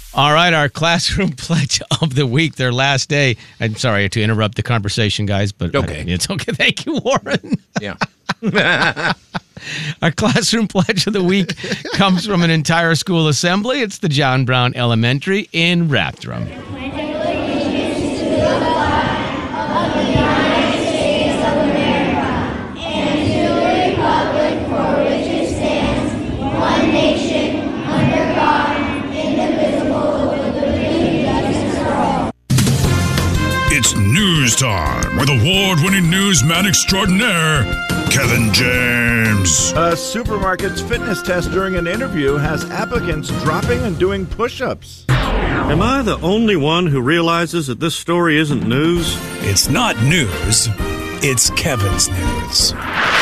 All right, our classroom pledge of the week, their last day. I'm sorry to interrupt the conversation, guys, but okay. It's okay. Thank you, Warren. Yeah. Our classroom pledge of the week comes from an entire school assembly. It's the John Brown Elementary in Rathdrum. It's news time with award-winning newsman extraordinaire, Kevin James. A supermarket's fitness test during an interview has applicants dropping and doing push-ups. Am I the only one who realizes that this story isn't news? It's not news. It's Kevin's news.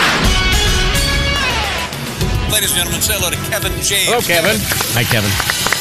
Ladies and gentlemen, say hello to Kevin James. Hello, Kevin. Hi, Kevin.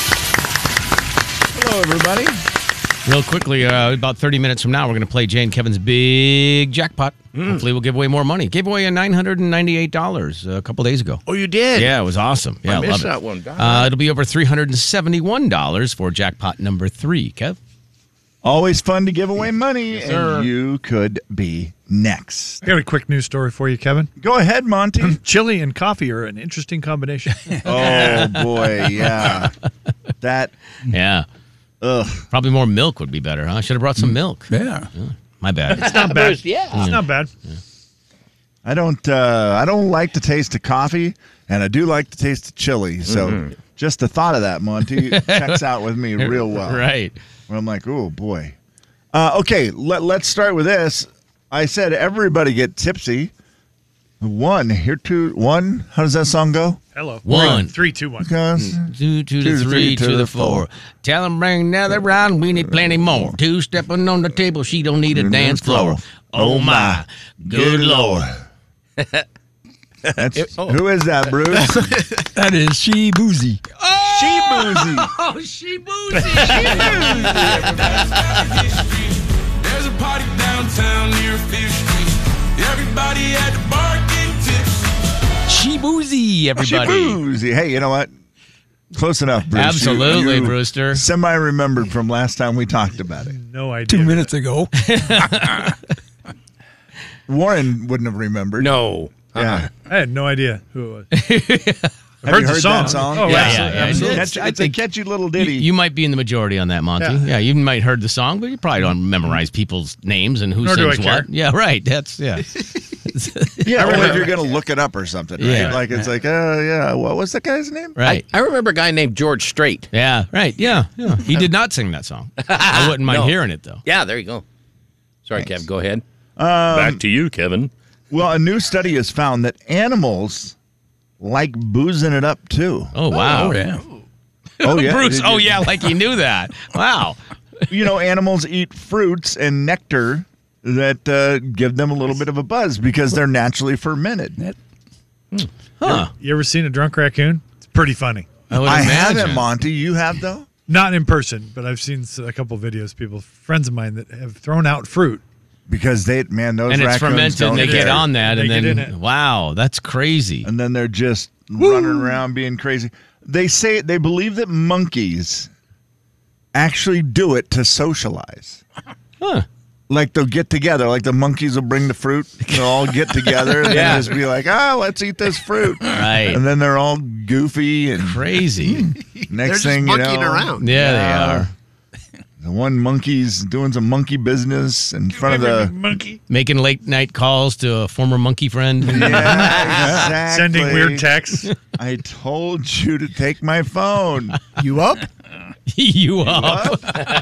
Hello, everybody. Real quickly, about 30 minutes from now, we're going to play Jay and Kevin's big jackpot. Hopefully, we'll give away more money. Gave away $998 a couple days ago. Oh, you did? Yeah, it was awesome. Yeah, I missed love it. that one. It'll be over $371 for jackpot number 3. Kev? Always fun to give away money, sir. and you could be next. I got a quick news story for you, Kevin. Go ahead, Monty. Chili and coffee are an interesting combination. Oh, boy, yeah. That, Yeah. ugh. Probably more milk would be better, huh? I should have brought some milk. Yeah. My bad. It's not bad. Yeah. It's not bad. I don't like the taste of coffee, and I do like the taste of chili. So just the thought of that, Monty, checks out with me real well. Right. Where I'm like, oh, boy. Okay, let's start with this. I said everybody get tipsy. One, here, two, one. How does that song go? Hello. 1, 3, 2, 1. Because 2 to the 3 to the 4. Tell them bring another round. We need plenty more. 2 stepping on the table. She don't need a dance floor. Oh my, good Lord. Who is that, Bruce? That is She Boozy. She Boozy. Oh, she boozy. There's a party downtown near Fish Street. Everybody at the bar getting tips. She boozy, She everybody. Boozy. Hey, you know what? Close enough, Bruce. Absolutely, You Brewster. Semi-remembered from last time we talked about it. No idea. 2 minutes ago. Warren wouldn't have remembered. No. Yeah. I had no idea who it was. Have you the heard song. that song? Oh, Yeah, absolutely. yeah. It's, I it's a think catchy little ditty. You might be in the majority on that, Monty. Yeah, you might heard the song, but you probably don't memorize people's names and who Nor do sings I what. care. Yeah, right. That's yeah, only if you're going to look it up or something, right? Yeah. Like, it's like, yeah, what was the guy's name? right. I remember a guy named George Strait. Yeah, right. Yeah. He did not sing that song. I wouldn't mind No. hearing it, though. Yeah, there you go. Sorry, Kev. Go ahead. Back to you, Kevin. Well, a new study has found that animals like boozing it up, too. Oh, wow. Oh, yeah. Oh, yeah. Bruce, oh, yeah, like he knew that. Wow. You know, animals eat fruits and nectar that give them a little bit of a buzz because they're naturally fermented. Huh. You ever seen a drunk raccoon? It's pretty funny. I would I imagine. haven't, Monty. You have, though? Not in person, but I've seen a couple videos, friends of mine that have thrown out fruit. Because those And it's raccoons fermented don't and they care. get on that. They And get in then, it. wow, that's crazy. And then they're just running around being crazy. They believe that monkeys actually do it to socialize. Huh. Like they'll get together, like the monkeys will bring the fruit, they'll all get together and then just be like, let's eat this fruit. Right. And then they're all goofy and Crazy. next thing you know. around. Yeah, they are. The one monkey's doing some monkey business in front of the monkey. Making late night calls to a former monkey friend. Yeah, exactly. Sending weird texts. I told you to take my phone. You up? You up.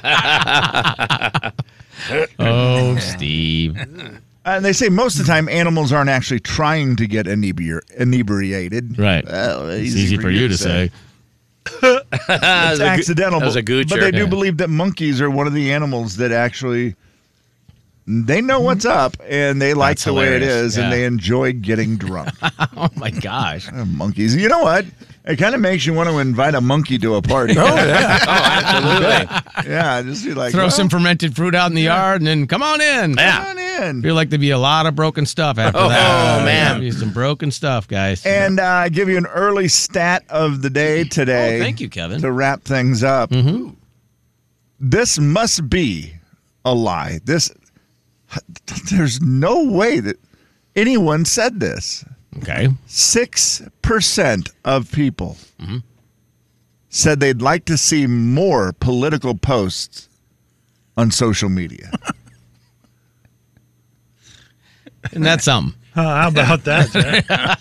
Oh, Steve. And they say most of the time animals aren't actually trying to get inebriated. Right. Well, It's easy for you to say. It's accidental. that was a but goocher. they do believe that monkeys are one of the animals that actually they know what's up and they like That's the way it hilarious. is Yeah. and they enjoy getting drunk. Oh, my gosh. Monkeys. You know what? It kind of makes you want to invite a monkey to a party. Oh, yeah. Oh, absolutely. Yeah, just be like, Throw some fermented fruit out in the yard and then come on in. come on in. Feel like there'd be a lot of broken stuff after that. Oh, man. There'd be some broken stuff, guys. And give you an early stat of the day today. Oh, thank you, Kevin. To wrap things up. Mm-hmm. This must be a lie. There's no way that anyone said this. Okay. 6% of people said they'd like to see more political posts on social media. And that's something. How about that, Jay?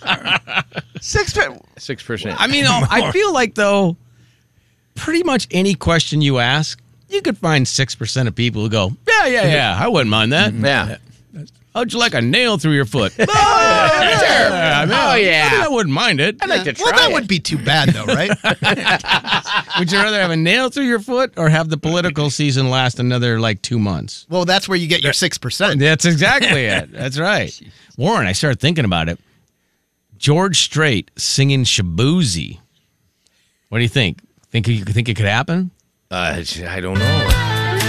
6%. I mean, I feel like, though, pretty much any question you ask, you could find 6% of people who go, yeah, I wouldn't mind that. Yeah. How'd you like a nail through your foot? yeah. I wouldn't mind it. I'd like to try Well, that it. would be too bad, though, right? Would you rather have a nail through your foot or have the political season last another, 2 months? Well, that's where you get your 6%. That's exactly it. That's right. Warren, I started thinking about it. George Strait singing Shaboozey. What do you think? Think it could happen? I don't know.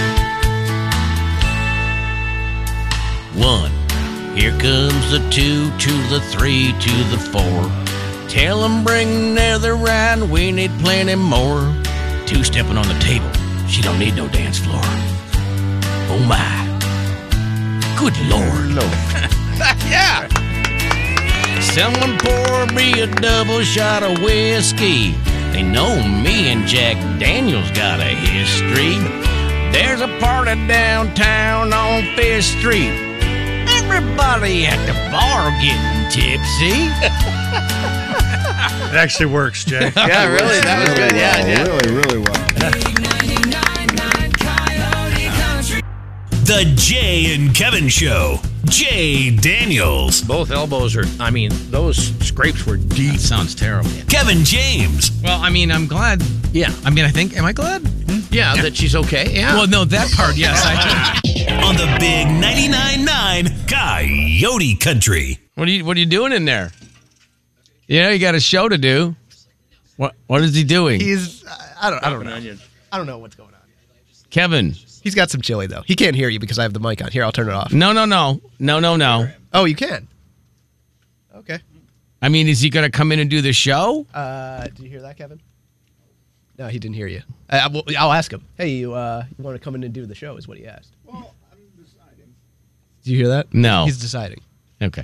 1. Here comes the 2 to the 3 to the 4. Tell 'em bring another round, we need plenty more. 2 stepping on the table, she don't need no dance floor. Oh my, good Lord. Yeah. Someone pour me a double shot of whiskey. They know me and Jack Daniels got a history. There's a party downtown on 5th Street. Everybody at the bar getting tipsy. It actually works, Jay. Yeah, really. That was good. Yeah, yeah. Really, really well. The Jay and Kevin Show. Jay Daniels. Both elbows are, those scrapes were deep. That sounds terrible. Kevin James. Well, I'm glad. Yeah. am I glad? Yeah, that she's okay. Yeah. Well, no, that part, yes. On the big 99.9 Coyote Country. What are you doing in there? You got a show to do. What is he doing? He's, I don't know. I don't know what's going on. Kevin. He's got some chili, though. He can't hear you because I have the mic on. Here, I'll turn it off. No. Oh, you can? Okay. Is he going to come in and do the show? Did you hear that, Kevin? No, he didn't hear you. I'll ask him. Hey, you want to come in and do the show is what he asked. Well, I'm deciding. Did you hear that? No. He's deciding. Okay.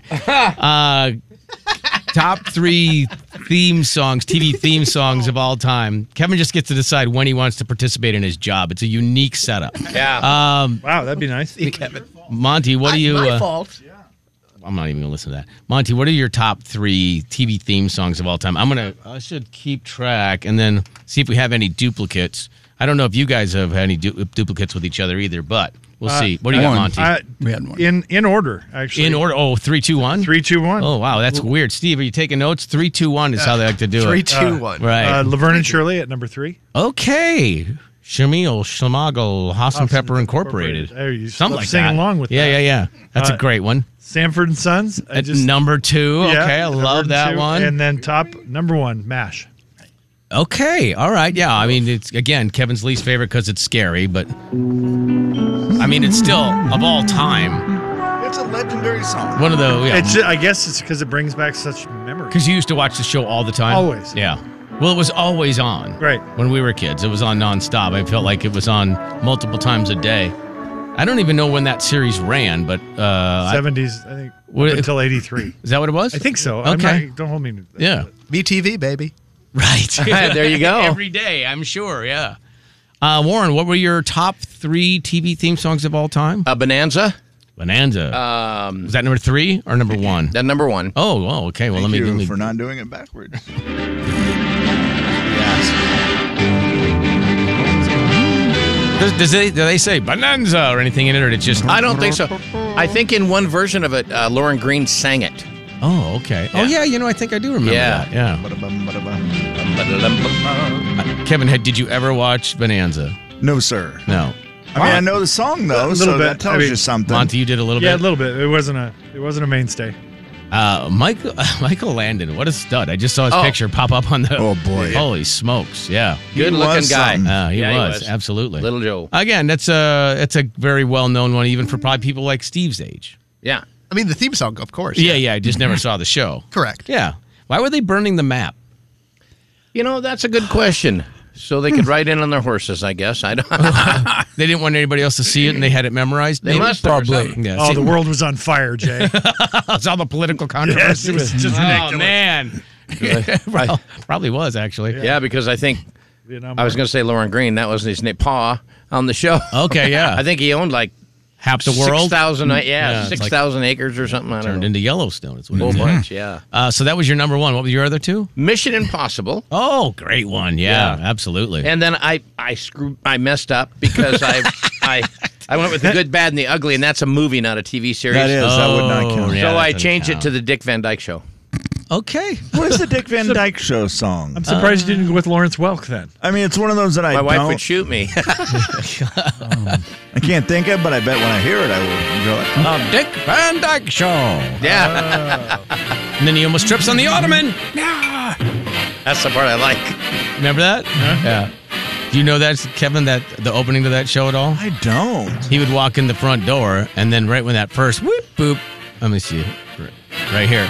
Top 3 theme songs, TV theme songs of all time. Kevin just gets to decide when he wants to participate in his job. It's a unique setup. Yeah. Wow, that'd be nice. Kevin. Monty, what do you... My fault. I'm not even going to listen to that. Monty, what are your top 3 TV theme songs of all time? I should keep track and then see if we have any duplicates. I don't know if you guys have had any duplicates with each other either, but we'll see. What do you got, Monty? We had one. In order, actually. In order. Oh, 3, 2, 1? 3, 2, 1. Oh, wow. That's weird. Steve, are you taking notes? 3, 2, 1 is how they like to do 3, it. 2, 1. Right. Laverne and Shirley at number 3. Okay. Shamil, Schlamagle, Haas and Pepper Incorporated. There you Something like sing that. along with that. Yeah. That's a great one. Sanford and Sons. At number 2. Yeah, Okay, I love that 2. one. And then number 1, MASH. Okay, all right. Yeah, it's, again, Kevin's least favorite because it's scary, but it's still, of all time, It's a legendary song. one of the, I guess it's because it brings back such memories. because you used to watch the show all the time? Always. Yeah. Well, it was always on. Right. When we were kids, it was on nonstop. I felt like it was on multiple times a day. I don't even know when that series ran, but 70s, I think, up until 83. Is that what it was? I think so. Okay. Don't hold me to that. Yeah. VTV, baby. Right. There you go. Every day, I'm sure, yeah. Warren, what were your top 3 TV theme songs of all time? Bonanza. Bonanza. Was that number 3 or number 1? That number 1. Oh, okay. Well, Thank let you me for not doing it backwards. do they say Bonanza or anything in it, or it's just? I don't think so. I think in one version of it, Lauren Green sang it. Oh, okay. Yeah. Oh, yeah. I think I do remember Yeah. that. Yeah. Kevin, did you ever watch Bonanza? No, sir. No. I know the song though, A little so bit. that tells you something. Monty, you did a little Yeah, a bit. little bit. It wasn't a mainstay. Michael Landon, what a stud. I just saw his picture pop up on the... Oh, boy. Holy smokes, yeah. Good-looking guy. something. He Yeah, was, absolutely. Little Joe. Again, it's a very well-known one, even for probably people like Steve's age. Yeah. I mean, the theme song, of course. Yeah, I just never saw the show. Correct. Yeah. Why were they burning the map? You know, that's a good question. So they could ride in on their horses, I guess. I don't. They didn't want anybody else to see it, and they had it memorized? They maybe? must have or Probably. something. Yeah, Oh, see, the world was on fire, Jay. it's all the political Yes, controversy. it was just Oh, ridiculous. man. Well, probably was, actually. Yeah, because I think Vietnam I was going to say Lauren Green. That was his name, Pa, on the show. Okay, yeah. I think he owned like Half the world 6,000. Yeah, it's 6,000 acres or something. I don't turned know. into Yellowstone. It's what Whole it is. bunch, yeah. So that was your number one. What were your other two? Mission Impossible. Oh, great one. Yeah, Yeah. absolutely. And then I messed up because I went with the good, bad, and the ugly, and that's a movie, not a TV series. That is. That would not Oh, count. yeah. So that I doesn't changed count. it to the Dick Van Dyke Show. Okay. What is the Dick Van Dyke Show song? I'm surprised you didn't go with Lawrence Welk then. I mean, it's one of those that I My wife don't. would shoot me. I can't think of, but I bet when I hear it, I will enjoy it. Dick Van Dyke Show. Yeah. And then he almost trips on the ottoman. That's the part I like. Remember that? Yeah. Do you know that, Kevin, that the opening to that show at all? I don't. He would walk in the front door, and then right when that first whoop, boop, let me see, right here.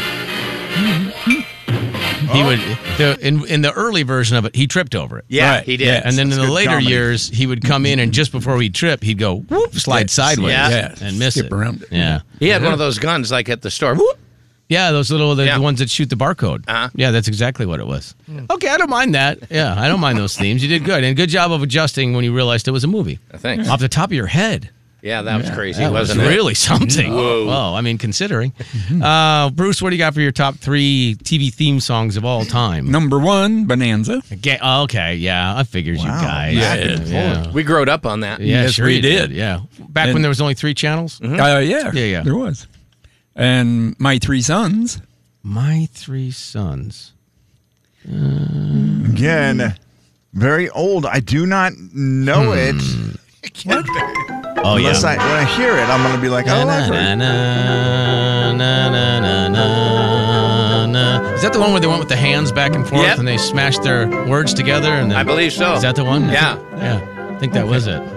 He would, in the early version of it, he tripped over it. Yeah, Right. he did. And then in the good later comedy. years, he would come in, and just before he'd trip, he'd go, whoop, slide sideways Yeah. and miss Skip it. around it. Yeah. He had one of those guns like at the store. Whoop. Yeah, those little, the Yeah. ones that shoot the barcode. Uh-huh. Yeah, that's exactly what it was. Okay, I don't mind that. Yeah, I don't mind those themes. You did good. And good job of adjusting when you realized it was a movie. Thanks. Off the top of your head. Yeah, that was crazy, That was wasn't it? really something. Whoa. Well, I mean, considering. Bruce, what do you got for your top 3 TV theme songs of all time? Number 1, Bonanza. Okay, yeah, I figured you Wow, guys. back and Yeah. We growed up on that. Yeah, Yes, sure we you did. Yeah. Back when And- there was only 3 channels? Yeah, there was. And My Three Sons. My 3 Sons. Again, very old. I do not know it. Oh, Unless yeah. when I hear it, I'm going to be like, oh, I've heard it. Is that the one where they went with the hands back and forth Yep. and they smashed their words together? And then, I believe so. Is that the one? Yeah. Yeah. I think that was it.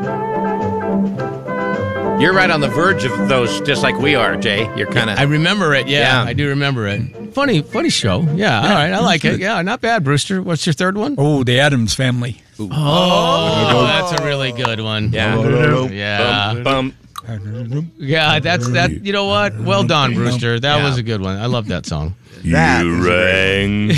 You're right on the verge of those, just like we are, Jay. You're kind I of. remember it. Yeah, Yeah. I do remember it. Funny show. Yeah. All right. I like it. Yeah. Not bad, Brewster. What's your third one? Oh, The Addams Family. Oh, that's a really good one. Yeah. Yeah. Bum. Yeah. That's that. You know what? Well done, Brewster. That Yeah. was a good one. I love that song. That is rang.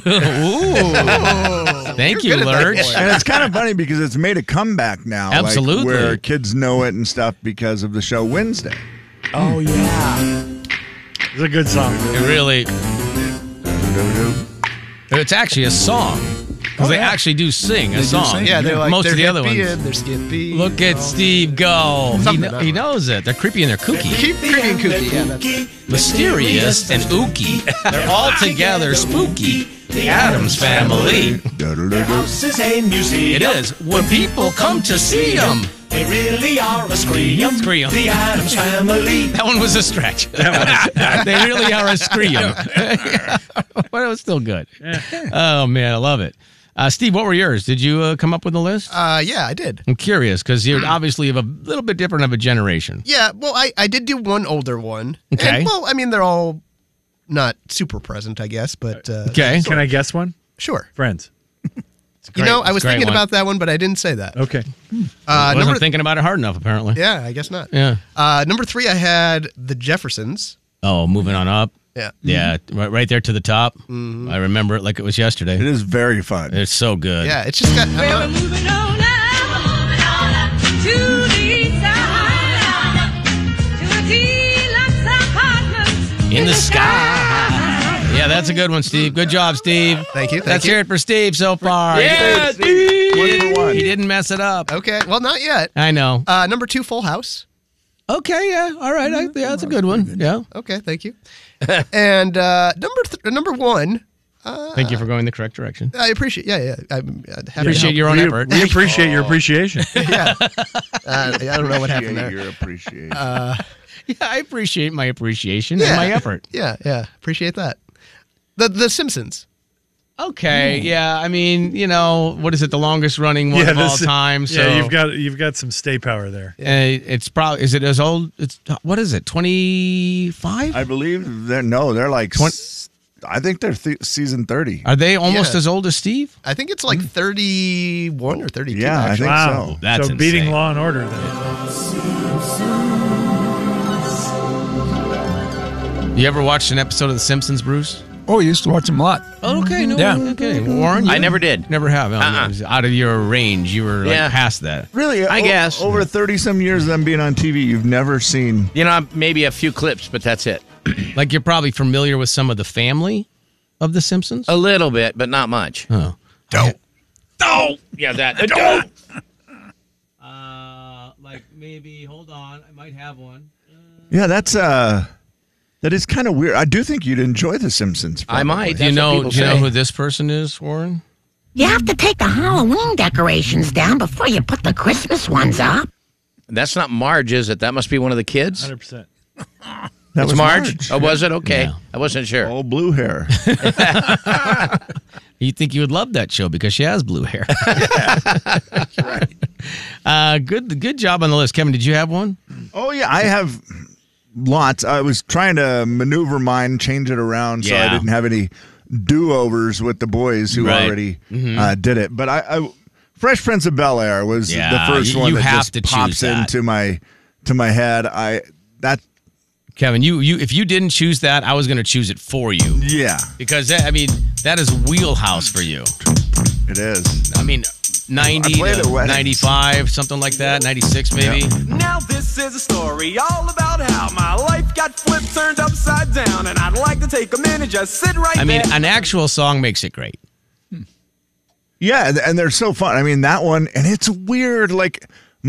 Thank you, Lurch. And it's kind of funny because it's made a comeback now. like, Absolutely. where kids know it and stuff because of the show Wednesday. Oh, yeah. It's a good song. It really. It's actually a song because they actually do sing a song. sing. Yeah, they're like most they're of the other hippie ones. and they're skippy. Look at Steve go. Something, He knows it. They're creepy and they're kooky. Keep creepy and kooky. Yeah, that's Mysterious and ooky. They're all together spooky. The Addams Family. It is. When people come to see them. They really are a scream. Scream. The Addams Family. That one was a stretch. They really are a scream. But it was still good. Oh, man, I love it. Steve, what were yours? Did you come up with a list? Yeah, I did. I'm curious because you're obviously of a little bit different of a generation. Yeah, well, I did do one older one. Okay. And, well, I mean, they're all not super present, I guess, but Okay. Can I guess one? sure. Friends. You know, I was It's a great thinking one. about that one, but I didn't say that. Okay. I wasn't number thinking about it hard enough, apparently. Yeah, I guess not. Yeah. Number 3, I had the Jeffersons. Oh, moving on up. Yeah. Yeah, right there to the top. I remember it like it was yesterday. It is very fun. It's so good. Yeah, it's just got. We're moving on up to the side, to a deluxe apartment In the sky. Yeah, that's a good one, Steve. Good job, Steve. Thank you. Let's hear it for Steve so far. Yeah, Steve. One for one. He didn't mess it up. Okay, well, not yet. I know. Number 2, Full House. Okay, yeah. All right. Yeah, that's a good one. Yeah. Okay, thank you. And number 1, Thank you for going the correct direction. I appreciate. Yeah. I'm happy to Appreciate help. your own effort. We appreciate your appreciation. Yeah. I don't know what happened there. Your appreciation. Yeah, I appreciate my appreciation and my effort. Yeah, appreciate that. The Simpsons. Okay, yeah. I mean, what is it? The longest running one of all time. So Yeah, you've got some stay power there. it's probably is it as old? It's what is it? 25? I believe they're like. I think they're season 30. Are they almost as old as Steve? I think it's like 31 or 32. Yeah, actually. I think Wow, so. That's so beating insane. Law and Order then. You ever watched an episode of The Simpsons, Bruce? Oh, I used to watch them a lot. Oh, okay. No, Yeah. okay. Warren, I never did. Never have. It was out of your range. You were past that. Really? I guess. Over 30-some years of them being on TV, you've never seen... Maybe a few clips, but that's it. Like you're probably familiar with some of the family of The Simpsons? A little bit, but not much. Oh. Don't. Yeah, that. Don't. Like maybe, hold on, I might have one. Yeah, that is kind of weird. I do think you'd enjoy The Simpsons. I might. Do you That's what know people say. who this person is, Warren? You have to take the Halloween decorations down before you put the Christmas ones up. That's not Marge, is it? That must be one of the kids. 100%. That It's was Marge? Oh, was it? Okay. Yeah. I wasn't sure. All blue hair. You think you would love that show because she has blue hair. Good job on the list. Kevin, did you have one? Oh, yeah, I have lots. I was trying to maneuver mine, change it around so I didn't have any do-overs with the boys who already did it. But I Fresh Prince of Bel-Air was the first one you that have just to pops choose that. into my head. Kevin, you if you didn't choose that, I was going to choose it for you. Yeah. Because that is wheelhouse for you. It is. I mean, 90 played to at weddings. 95, something like that, 96 maybe. Now this is a story all about how my life got flipped, turned upside down, and I'd like to take a minute, just sit right I mean, there. an actual song makes it great. Yeah, and they're so fun. I mean, that one, and it's weird. Like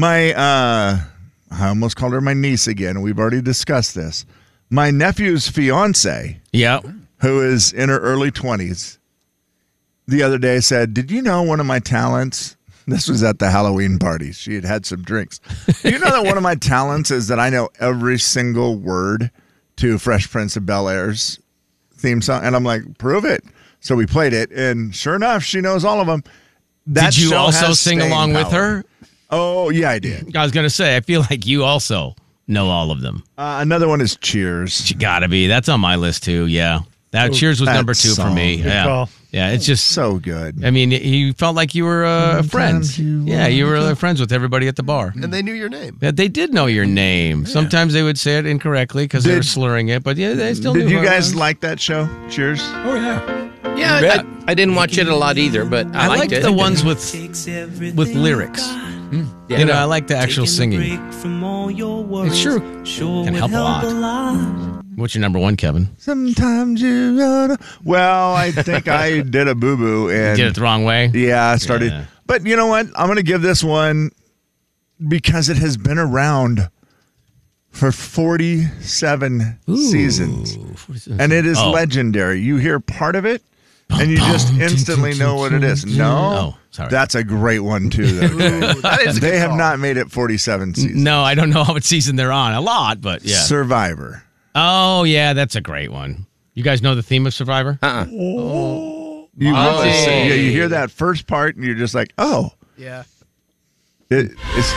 I almost called her my niece again. We've already discussed this. My nephew's fiance, who is in her early 20s, the other day said, "Did you know one of my talents?" This was at the Halloween party. She had some drinks. "Do you know that one of my talents is that I know every single word to Fresh Prince of Bel-Air's theme song?" And I'm like, "Prove it." So we played it, and sure enough, she knows all of them. Did you also sing along with her? Oh, yeah, I did. I was going to say, I feel like you also know all of them. Another one is Cheers. You got to be. That's on my list, too. Yeah. Cheers was that number 2 for me. Good Yeah. call. Yeah, it's just so good. I mean, you felt like you were friends. You were friends with everybody at the bar. And they knew your name. Yeah, they did know your name. Sometimes they would say it incorrectly because they were slurring it, but yeah, they still knew. Did you who it guys was. like that show? Cheers. Oh, yeah. Yeah, I didn't watch it a lot either, but I liked liked it. the ones with lyrics. Yeah. You know, I like the actual singing. It sure can help a lot. What's your number 1, Kevin? Sometimes you gotta. Well, I think I did a boo-boo and You did it the wrong way? Yeah, I started. Yeah. But you know what? I'm going to give this one because it has been around for 47 seasons. 47. And it is Oh. legendary. You hear part of it, and you just instantly know what it is. No? Oh, sorry. That's a great one, too. Though. They have not made it 47 seasons. No, I don't know what season they're on. A lot, but yeah. Survivor. Oh, yeah, that's a great one. You guys know the theme of Survivor? You really say, you hear that first part, and you're just like, oh. Yeah. It's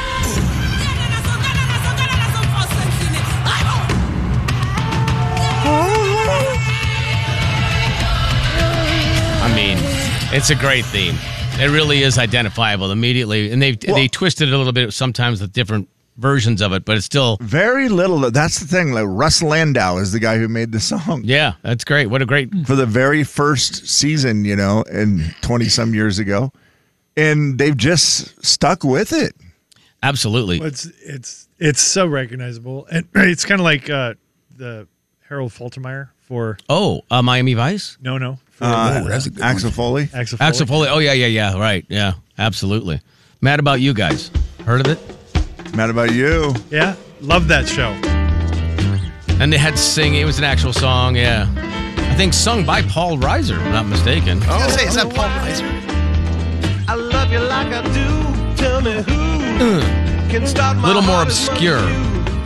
I mean, it's a great theme. It really is identifiable immediately, and they twisted it a little bit sometimes with different versions of it, but it's still very little. That's the thing. Like Russ Landau is the guy who made the song. Yeah, that's great. What a great for the very first season, you know, and 20-some years ago, and they've just stuck with it. Absolutely. Well, it's so recognizable, and it's kind of like the Harold Faltermeyer for Miami Vice. No. That's a good Axel Foley. Axel Foley. Oh yeah. Right. Yeah. Absolutely. Mad About You guys. Heard of it? Mad About You. Yeah. Love that show. And they had singing. It was an actual song. Yeah. I think sung by Paul Reiser, if I'm not mistaken. I was gonna say, is that Paul Reiser? I love you like I do. Tell me who can start my A little more heart as much obscure. as you.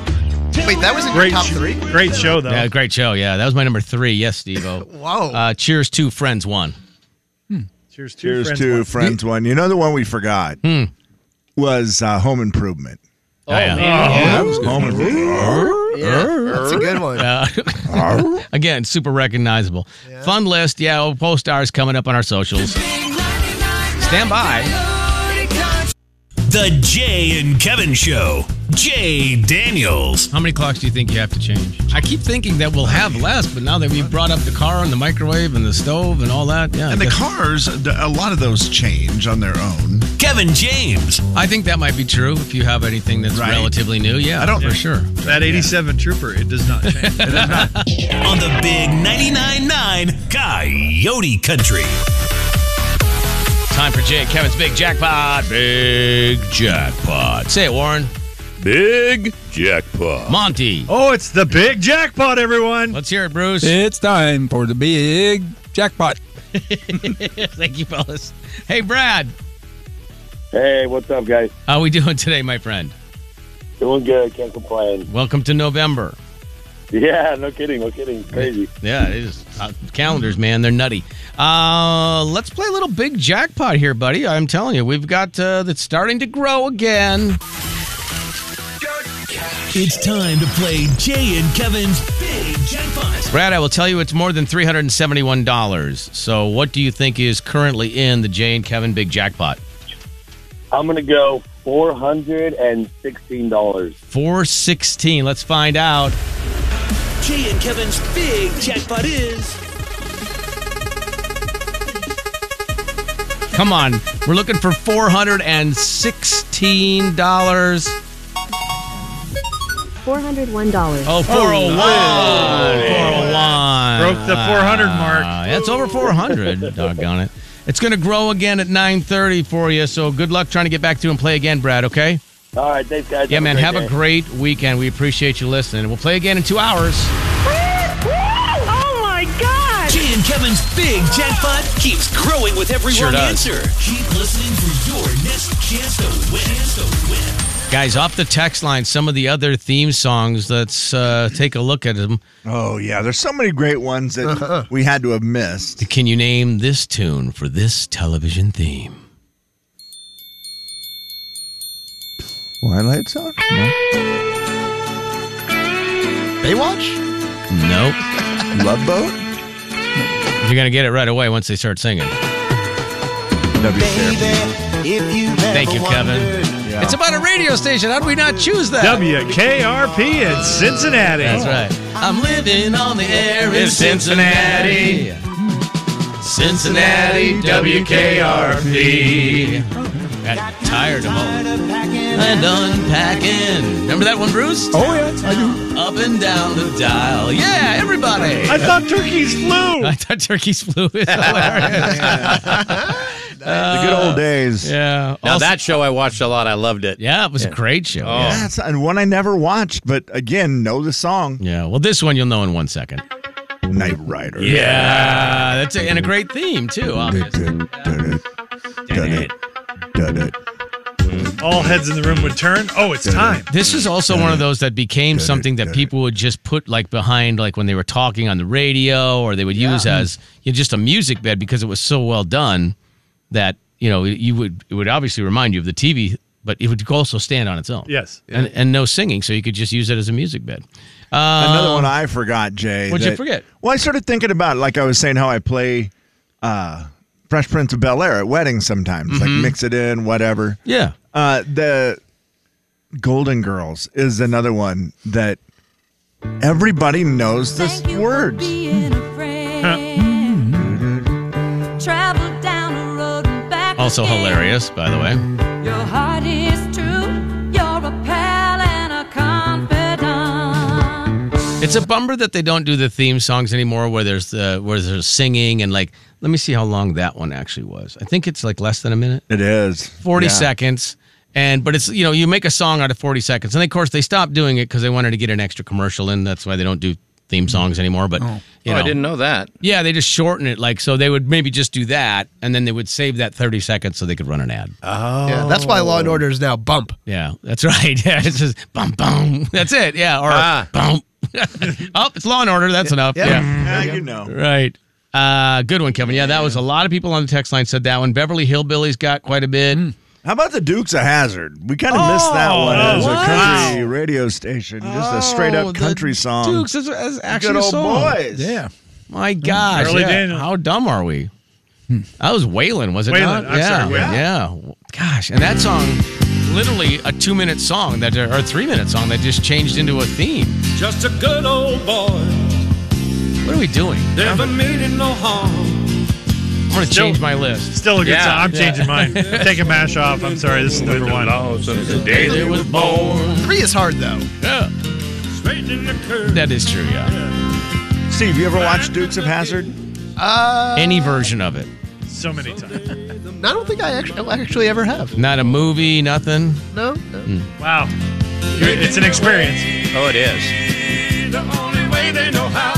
Wait, that was in your top 3? Great show, though. Yeah, great show. Yeah, that was my number 3. Yes, Steve-O. Whoa. Cheers 2, Friends 1. Cheers to Cheers Friends to one. Friends 1. You know the one we forgot was Home Improvement. Oh, yeah. That was good. Home Improvement. Yeah, that's a good one. Again, super recognizable. Fun list. Yeah, we'll post ours coming up on our socials. Stand by. The Jay and Kevin Show. Jay Daniels. How many clocks do you think you have to change? I keep thinking that we'll have less, but now that we've brought up the car and the microwave and the stove and all that, yeah. And the cars, a lot of those change on their own. Kevin James. I think that might be true if you have anything that's relatively new. Yeah, I don't for sure. That 87 Trooper, it does not change. It does not. On the big 99.9 Coyote Country. Time for Jay and Kevin's Big Jackpot. Big Jackpot. Say it, Warren. Big Jackpot. Monty. Oh, it's the Big Jackpot, everyone. Let's hear it, Bruce. It's time for the Big Jackpot. Thank you, fellas. Hey, Brad. Hey, what's up, guys? How we doing today, my friend? Doing good. Can't complain. Welcome to November. Yeah, no kidding. Crazy. Yeah, it is. Calendars, man, they're nutty. Let's play a little Big Jackpot here, buddy. I'm telling you, we've got that's starting to grow again. It's time to play Jay and Kevin's Big Jackpot. Brad, I will tell you it's more than $371. So what do you think is currently in the Jay and Kevin Big Jackpot? I'm going to go $416. $416. Let's find out. Jay and Kevin's Big Jackpot is... Come on. We're looking for $416. $401. Oh, 401. 401. Broke the 400 mark. That's over 400. Doggone it. It's going to grow again at 9:30 for you, so good luck trying to get back to and play again, Brad, okay? All right, thanks, guys. Yeah, man, have a great weekend. We appreciate you listening. We'll play again in 2 hours. Oh, my God. Jay and Kevin's Big Jackpot keeps growing with every Sure wrong does. answer. Keep listening for your next chance to win. Guys, off the text line, some of the other theme songs, let's take a look at them. Oh, yeah. There's so many great ones that we had to have missed. Can you name this tune for this television theme? Twilight Zone? No. Baywatch? Nope. Love Boat? You're going to get it right away once they start singing. Thank you, Kevin. Yeah. It's about a radio station. How did we not choose that? WKRP in Cincinnati. That's right. I'm living on the air in Cincinnati. Cincinnati, WKRP. Got tired of all and unpacking. Remember that one, Bruce? Oh, yeah, I do. Up and down the dial. Yeah, everybody. I thought turkeys flew. I thought turkeys flew. It's hilarious. The good old days. Yeah. Now, that show I watched a lot. I loved it. Yeah, it was a great show. Oh. Yeah, it's one I never watched, but again, know the song. Yeah, well, this one you'll know in 1 second. Knight Rider. Yeah, that's and a great theme, too, obviously. All heads in the room would turn. Oh, it's time. This is also one of those that became something that people would just put like behind, like when they were talking on the radio, or they would use as just a music bed because it was so well done that it would obviously remind you of the TV, but it would also stand on its own. Yes, and no singing, so you could just use it as a music bed. Another one I forgot, Jay. What'd you forget? Well, I started thinking about, like I was saying, how I play Fresh Prince of Bel-Air at weddings sometimes, like mix it in, whatever. Yeah. The Golden Girls is another one that everybody knows the words. Also hilarious, by the way. Your heart is true. You're a pal and a confidant. It's a bummer that they don't do the theme songs anymore where there's singing and like, let me see how long that one actually was. I think it's like less than a minute. It is. 40 seconds. But it's, you make a song out of 40 seconds. And of course they stopped doing it because they wanted to get an extra commercial in. That's why they don't do theme songs anymore, but you know, I didn't know that. Yeah, they just shorten it, like, so they would maybe just do that, and then they would save that 30 seconds so they could run an ad. Oh, Yeah, that's why Law and Order is now Bump. Yeah, that's right. Yeah, it's just bum bum. That's it. Yeah, or bump. Oh, it's Law and Order. That's enough. Yeah, you know. Right. Good one, Kevin. Yeah, that was a lot of people on the text line said that one. Beverly Hillbillies got quite a bit. How about the Dukes of Hazzard? We kind of missed that one as a country radio station. Just a straight up country song. Dukes is actually Good a old song. boys. Yeah. My gosh. Shirley Yeah. Daniels. How dumb are we? That was Waylon, was it Waylon. not? I'm sorry, Waylon. Yeah. Gosh. And that song, literally a 2-minute song, or a 3-minute song that just changed into a theme. Just a good old boy. What are we doing? Never meaning no harm. I'm going to change my list. Still a good song. I'm changing mine. Taking MASH off. I'm sorry. This is number one. The day they was born. 3 is hard, though. Yeah. Straight in the curve. That is true, yeah. Steve, you ever watched Dukes of Hazzard? Any version of it. So many times. I don't think I actually ever have. Not a movie, nothing. No. Wow. It's an experience. Oh, it is. The only way they know how.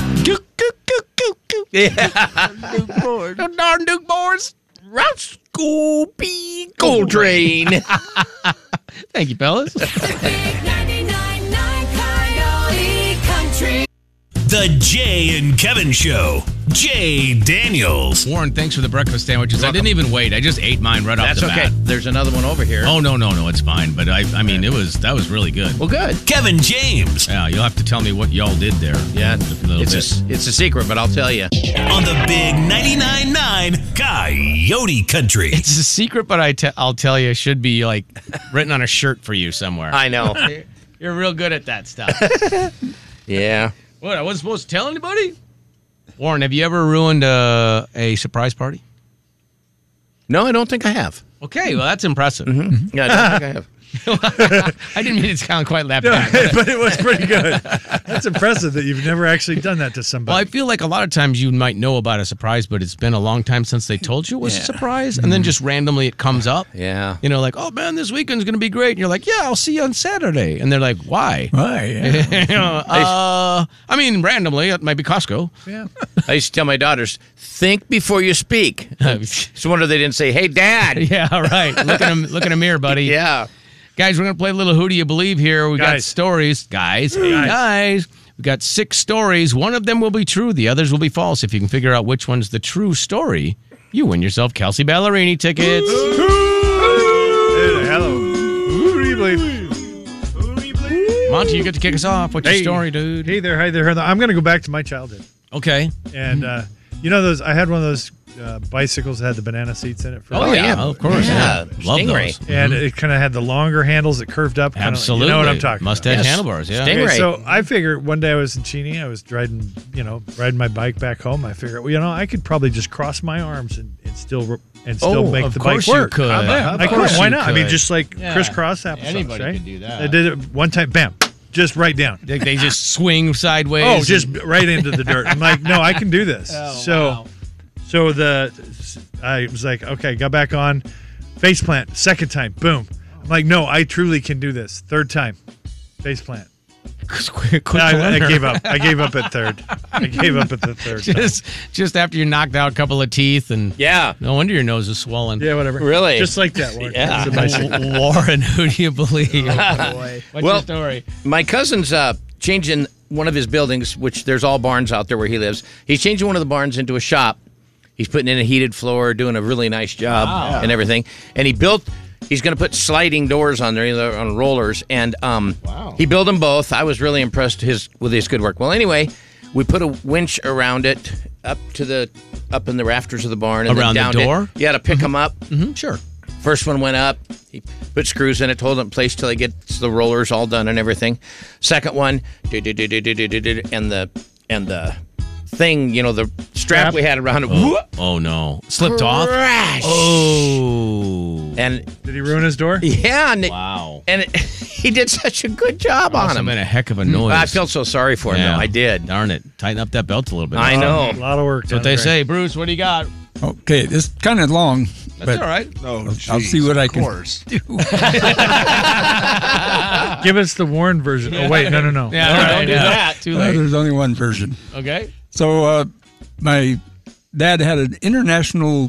No darn Duke boys. Roscoe P. Coltrane. Thank you, fellas. Big 99.9 Coyote Country. The Jay and Kevin Show. Jay Daniels. Warren, thanks for the breakfast sandwiches. I didn't even wait. I just ate mine right off the bat. That's okay. There's another one over here. Oh, no, it's fine. But I mean, that was really good. Well, good. Kevin James. Yeah, you'll have to tell me what y'all did there. Yeah, it's it's a secret, but I'll tell you. On the Big 99.9 Coyote Country. It's a secret, but I'll tell you, it should be like written on a shirt for you somewhere. I know. You're real good at that stuff. Yeah. What, I wasn't supposed to tell anybody? Warren, have you ever ruined a surprise party? No, I don't think I have. Okay, well, that's impressive. Mm-hmm. Yeah, I don't think I have. I didn't mean it to sound quite that bad. But it was pretty good. That's impressive that you've never actually done that to somebody. Well, I feel like a lot of times you might know about a surprise, but it's been a long time since they told you it was a surprise, and then just randomly it comes up. Yeah. You know, like, oh, man, this weekend's going to be great. And you're like, yeah, I'll see you on Saturday. And they're like, why? Why? Yeah. You know, I mean, randomly, it might be Costco. Yeah. I used to tell my daughters, think before you speak. It's a wonder they didn't say, hey, Dad. Yeah, right. Look in a mirror, buddy. Yeah. Guys, we're going to play a little Who Do You Believe here. We got stories. Guys. We got 6 stories. One of them will be true. The others will be false. If you can figure out which one's the true story, you win yourself Kelsey Ballerini tickets. Hello. Who do you believe? Monty, you get to kick us off. What's your story, dude? Hey there. I'm going to go back to my childhood. Okay. And you know those? I had one of those bicycles that had the banana seats in it. Oh, yeah, of course. Yeah. Love Stingray. those. And it kind of had the longer handles that curved up. Absolutely. You know what I'm talking Mustache about. handlebars, yeah. Stingray. Okay, so I figured one day I was in Cheney. I was riding my bike back home. I figured, I could probably just cross my arms and still make the bike work. You could. I could. Why not? I mean, just like crisscross applesauce. Anybody right? could do that. I did it one time. Bam. Just right down. They just swing sideways. Oh, just right into the dirt. I'm like, no, I can do this. Wow. So I was like, okay, got back on, face plant, second time, boom. I'm like, no, I truly can do this. Third time, face plant. I gave up. I gave up at third. I gave up at the third. Just after you knocked out a couple of teeth, and yeah, no wonder your nose is swollen. Yeah, whatever. Really, just like that. Warren. Yeah. Warren, who do you believe? Oh, boy. What's your story? My cousin's changing one of his buildings, which there's all barns out there where he lives. He's changing one of the barns into a shop. He's putting in a heated floor, doing a really nice job and everything. And he's going to put sliding doors on there, on rollers. And he built them both. I was really impressed with his good work. Well, anyway, we put a winch around it up in the rafters of the barn. And around then down the door? To pick them up. Mm-hmm, sure. First one went up. He put screws in it, hold it in place till he gets the rollers all done and everything. Second one, and the thing, the strap we had around it. Oh no. Slipped Crash. off? Oh. And did he ruin his door? Yeah. Wow. And he did such a good job on him. Made a heck of a noise. I felt so sorry for him, though. I did. Darn it. Tighten up that belt a little bit. I know. A lot of work. That's what they say. Bruce, what do you got? Okay, this is kind of long. That's all right. No, I'll see what I can do. Give us the Warren version. Oh, wait. No. Yeah, don't do that. Too late. There's only one version. Okay. So my dad had an International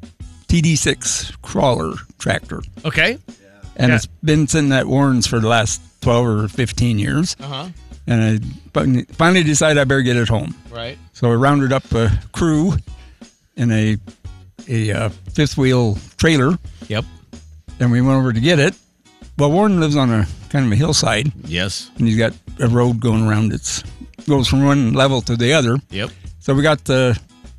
TD6 crawler tractor. Okay. And it's been sitting at Warren's for the last 12 or 15 years. Uh-huh. And I finally decided I better get it home. Right. So I rounded up a crew in a fifth wheel trailer. Yep. And we went over to get it. Well, Warren lives on a kind of a hillside. Yes. And he's got a road going around goes from one level to the other. Yep. So we got the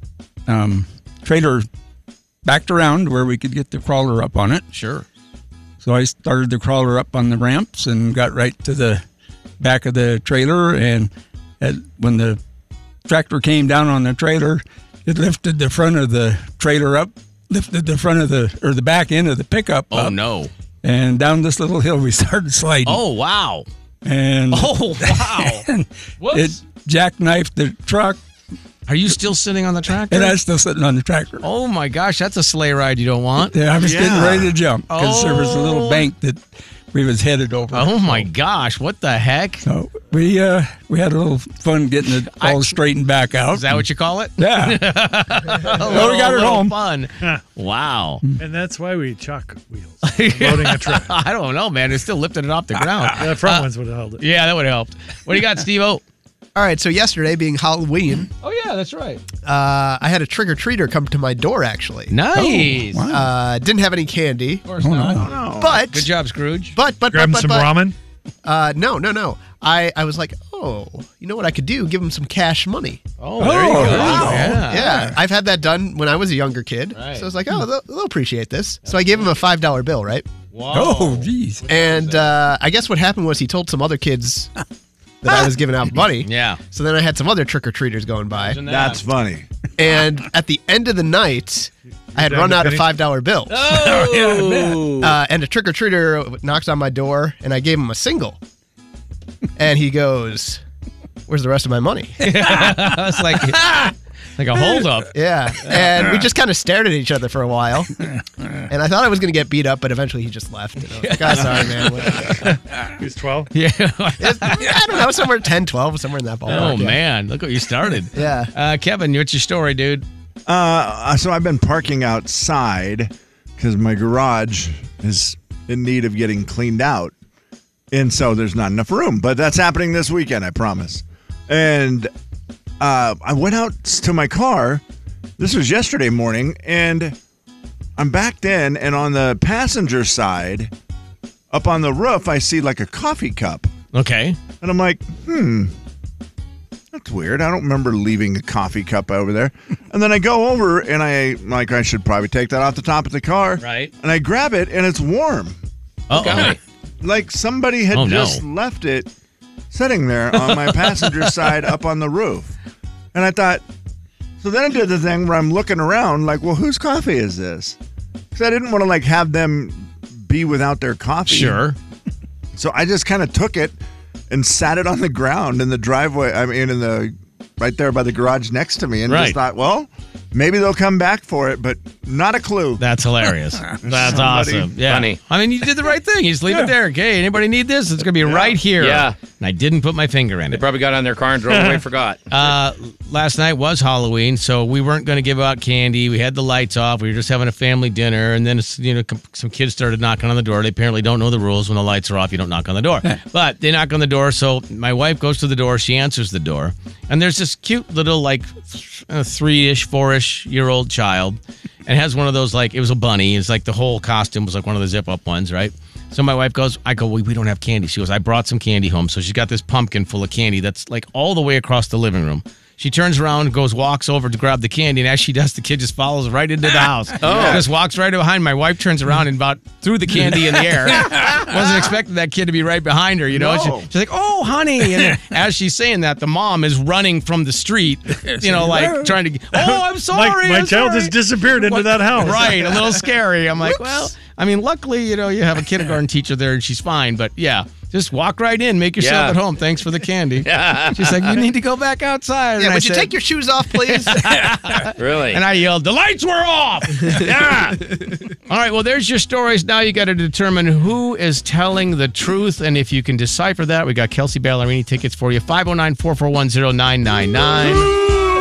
trailer backed around where we could get the crawler up on it. Sure. So I started the crawler up on the ramps and got right to the back of the trailer. And when the tractor came down on the trailer, it lifted the front of the trailer up, lifted the front of the back end of the pickup up. Oh, no. And down this little hill we started sliding. Oh, wow. And Whoops. It jackknifed the truck. Are you still sitting on the tractor? And I'm still sitting on the tractor. Oh, my gosh. That's a sleigh ride you don't want. Yeah, I was getting ready to jump because there was a little bank that we was headed over. Oh, my gosh. What the heck? So we had a little fun getting it all straightened back out. Is that what you call it? Yeah. Well, we got it home. Fun. Wow. And that's why we chalk wheels. Loading a truck. I don't know, man. It still lifted it off the ground. The front ones would have held it. Yeah, that would have helped. What do you got, Steve-O? All right, so yesterday being Halloween. Oh, yeah, that's right. I had a trick-or-treater come to my door, actually. Nice. Oh, wow. Didn't have any candy. Of course not. No. But Good job, Scrooge. But Grab him some ramen? No. I was like, oh, you know what I could do? Give him some cash money. Oh, there you go. Wow. Yeah, I've had that done when I was a younger kid. Right. So I was like, oh, they'll appreciate this. So I gave him a $5 bill, right? Wow. Oh, geez. And I guess what happened was he told some other kids that I was giving out money. Yeah. So then I had some other trick-or-treaters going by. That's funny. And at the end of the night, I had run out of $5 bills. Oh. And a trick-or-treater knocks on my door, and I gave him a single. And he goes, where's the rest of my money? That's like a holdup. Yeah. And we just kind of stared at each other for a while. And I thought I was going to get beat up, but eventually he just left. And I was like, oh, sorry, man. He was 12? Yeah. I don't know, somewhere 10, 12, somewhere in that ballpark. Oh, man. Look what you started. Yeah. Kevin, what's your story, dude? So I've been parking outside because my garage is in need of getting cleaned out. And so there's not enough room. But that's happening this weekend, I promise. And I went out to my car. This was yesterday morning. And I'm backed in. And on the passenger side, up on the roof, I see like a coffee cup. Okay. And I'm like, that's weird. I don't remember leaving a coffee cup over there. And then I go over and I should probably take that off the top of the car. Right. And I grab it and it's warm. Okay. Like somebody had just left it sitting there on my passenger side up on the roof. And I thought, so then I did the thing where I'm looking around like, well, whose coffee is this? Because I didn't want to like have them be without their coffee. Sure. So I just kind of took it and sat it on the ground in the driveway. I mean, right there by the garage next to me, and just thought, well, maybe they'll come back for it, but not a clue. That's hilarious. That's awesome. Yeah. Funny. I mean, you did the right thing. You just leave it there. Okay, anybody need this? It's going to be right here. Yeah. And I didn't put my finger in They it. probably got on their car and drove away, forgot. Last night was Halloween, so we weren't going to give out candy. We had the lights off. We were just having a family dinner, and then some kids started knocking on the door. They apparently don't know the rules. When the lights are off, you don't knock on the door. But they knock on the door, so my wife goes to the door. She answers the door, and there's this cute little, like, 3-ish, 4-ish-year-old child, and has one of those, like, it was a bunny. It's like the whole costume was like one of the zip-up ones, right? So my wife goes, I go, we don't have candy. She goes, I brought some candy home. So she's got this pumpkin full of candy that's like all the way across the living room. She turns around, walks over to grab the candy, and as she does, the kid just follows right into the house. Just walks right behind. My wife turns around and about threw the candy in the air. Wasn't expecting that kid to be right behind her, you know? No. She's like, oh, honey. And then, as she's saying that, the mom is running from the street, like trying to, oh, I'm sorry. My I'm child sorry. has disappeared into that house. Right, a little scary. I'm like, well, I mean, luckily, you have a kindergarten teacher there and she's fine. But yeah, just walk right in, make yourself at home. Thanks for the candy. She's like, you need to go back outside. Yeah, and would you take your shoes off, please? Really? And I yelled, the lights were off. Yeah. All right, well, there's your stories. Now you got to determine who is telling the truth. And if you can decipher that, we got Kelsey Ballerini tickets for you. 509-441-0999.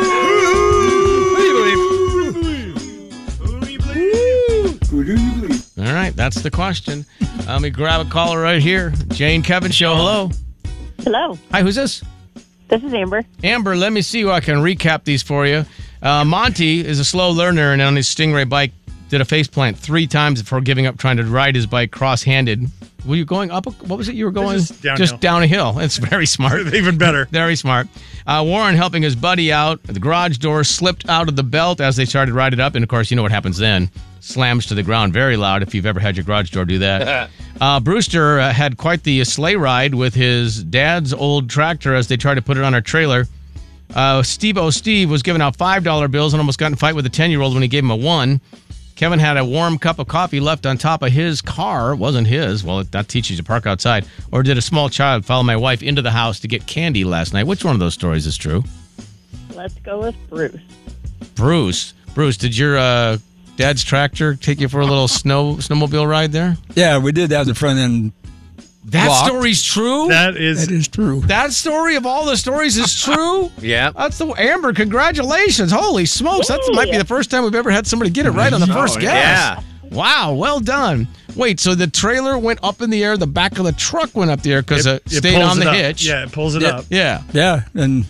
All right, that's the question. Let me grab a caller right here. Jay and Kevin Show, hello. Hello. Hi, who's this? This is Amber. Amber, let me see if I can recap these for you. Monty is a slow learner and on his Stingray bike did a faceplant 3 times before giving up trying to ride his bike cross-handed. Were you going up? What was it you were going? Just down a hill. It's very smart. Even better. Very smart. Warren helping his buddy out. The garage door slipped out of the belt as they started to ride it up. And, of course, you know what happens then. Slams to the ground very loud if you've ever had your garage door do that. Brewster had quite the sleigh ride with his dad's old tractor as they tried to put it on our trailer. Steve was giving out $5 bills and almost got in a fight with a 10-year-old when he gave him a 1. Kevin had a warm cup of coffee left on top of his car. It wasn't his. Well, that teaches you to park outside. Or did a small child follow my wife into the house to get candy last night? Which one of those stories is true? Let's go with Bruce. Bruce, did your dad's tractor take you for a little snowmobile ride there? Yeah, we did have the front end. That blocked. story's true? That is true. That story of all the stories is true? Yeah. That's the Amber, congratulations. Holy smokes. That might be the first time we've ever had somebody get it right on the first guess. Yeah. Wow, well done. Wait, so the trailer went up in the air, the back of the truck went up the air because it stayed on the hitch. Yeah, it pulls it up. Yeah. Yeah, and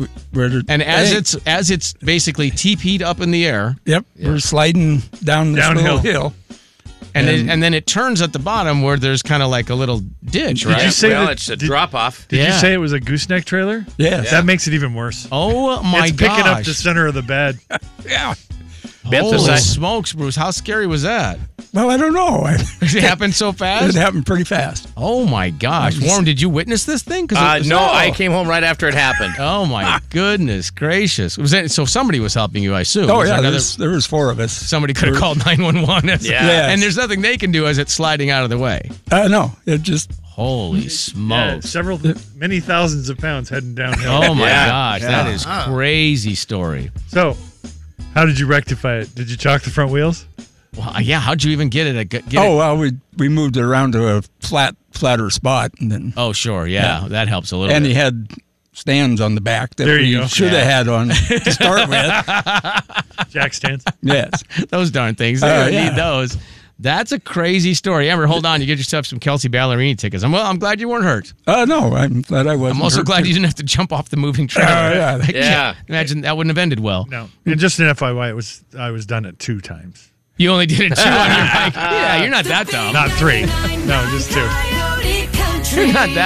as it's basically TP'd up in the air. Yep, we're sliding down this little hill. And then it turns at the bottom where there's kind of like a little ditch, right? Did you say it's a drop-off. Did you say it was a gooseneck trailer? Yes. That makes it even worse. Oh, my It's picking up the center of the bed. Yeah. Holy smokes, Bruce. How scary was that? Well, I don't know. It happened so fast? It happened pretty fast. Oh, my gosh. Warren, did you witness this thing? No, I came home right after it happened. Oh, my goodness gracious. So somebody was helping you, I assume. Oh, yeah, there was 4 of us. Somebody could have called 911. Yeah. And there's nothing they can do as it's sliding out of the way. No, it just... Holy smokes. Many thousands of pounds heading downhill. Oh, my gosh. That is crazy story. So, how did you rectify it? Did you chalk the front wheels? Well, yeah, how'd you even get it? Well, we moved it around to a flatter spot. And then. Oh, sure, yeah. That helps a little bit. And he had stands on the back that we should have had on to start with. Jack stands? Yes. Those darn things. They need those. That's a crazy story. Amber, hold on. You get yourself some Kelsey Ballerini tickets. I'm glad you weren't hurt. No, I'm glad I wasn't. I'm also hurt glad you didn't have to jump off the moving trailer. Yeah. Imagine that wouldn't have ended well. No. And just an FYI, I was done it 2 times. You only did it 2 on your bike. Yeah, you're not that dumb. Not 3. No, just 2. You're not that